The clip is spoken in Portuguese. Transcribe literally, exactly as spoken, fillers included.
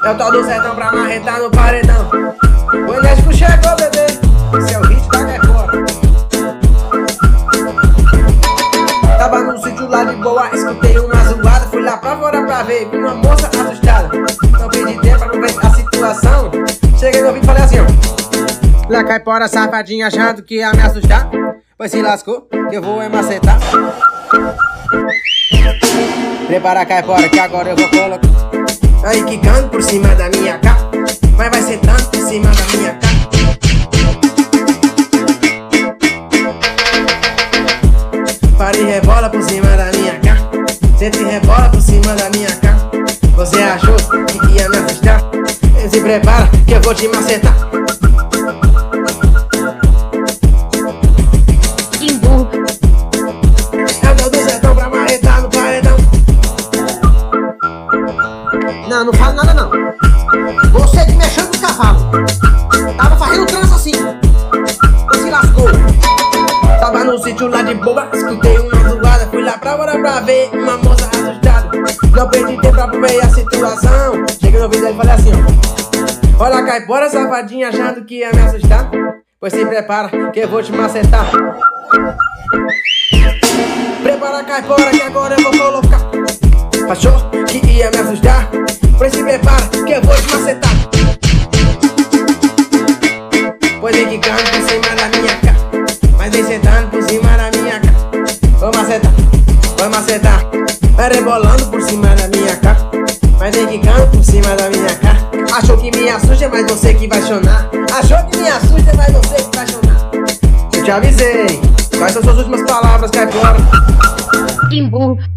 É o tal do sertão pra marretar no paredão. O enérgico chegou, bebê. Esse é o hit da Caipora. Tava num sítio lá de boa, escutei uma zoada. Fui lá pra fora pra ver, vi uma moça assustada. Não perdi tempo pra não ver a situação. Cheguei no vídeo e falei assim, ó: lá Caipora safadinha achando que ia me assustar. Pois se lascou, que eu vou emacetar. Prepara a Caipora que agora eu vou colocar. Aí quicando por cima da minha cara. Mas vai sentando por cima da minha cara. Para e rebola por cima da minha cara. Senta e rebola por cima da minha cara. Você achou que ia me assustar? Se prepara que eu vou te macetar. É o tal do sertão pra marretar no paredão. Não, não falo nada não. Você que mexendo no cavalo. Tava fazendo trança assim. Você se lascou. Tava no sítio lá de boa, escutei uma zoada. Fui lá pra fora pra ver uma moça assustada. Não perdi tempo pra ver a situação. Cheguei no vídeo e falei assim, ó: olha a Caipora safadinha achando que ia me assustar. Pois se prepara que eu vou te macetar. Prepara a Caipora que agora eu vou colocar. Achou que ia me assustar? Pois se prepara que eu vou te macetar. Pois vem quicando por cima da minha cara. Mas vem sentando por cima da minha cara. Vou macetar, vou macetar. Vai rebolando por cima da minha cara. Mas vem quicando por cima da minha cara. Achou que me assusta, mas você que vai chorar. Achou que me assusta, mas você que vai chorar. Eu te avisei. Quais são suas últimas palavras, Caipora? Que burro.